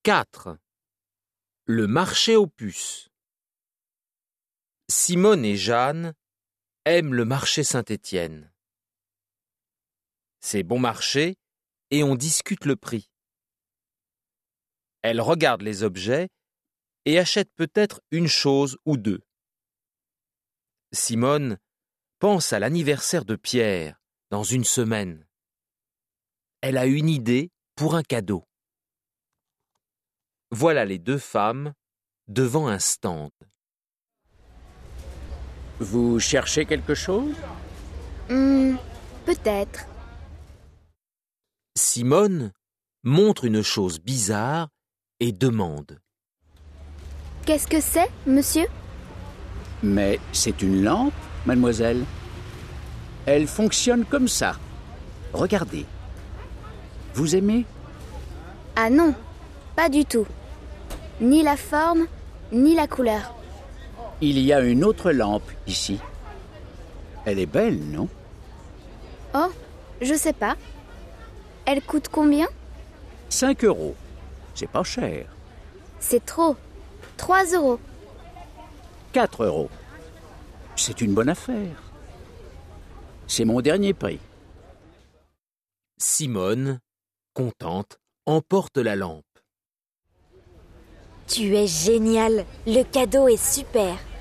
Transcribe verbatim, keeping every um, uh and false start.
quatre. Le marché aux puces. Simone et Jeanne aiment le marché Saint-Étienne. C'est bon marché et on discute le prix. Elles regardent les objets et achètent peut-être une chose ou deux. Simone pense à l'anniversaire de Pierre dans une semaine. Elle a une idée pour un cadeau. Voilà les deux femmes devant un stand. Vous cherchez quelque chose ? Hmm, peut-être. Simone montre une chose bizarre et demande. Qu'est-ce que c'est, monsieur ? Mais c'est une lampe, mademoiselle. Elle fonctionne comme ça. Regardez. Vous aimez ? Ah non, pas du tout. Ni la forme, ni la couleur. Il y a une autre lampe ici. Elle est belle, non ? Oh, je sais pas. Elle coûte combien ? Cinq euros. C'est pas cher. C'est trop. Trois euros. Quatre euros. C'est une bonne affaire. C'est mon dernier prix. Simone, contente, emporte la lampe. Tu es génial, le cadeau est super.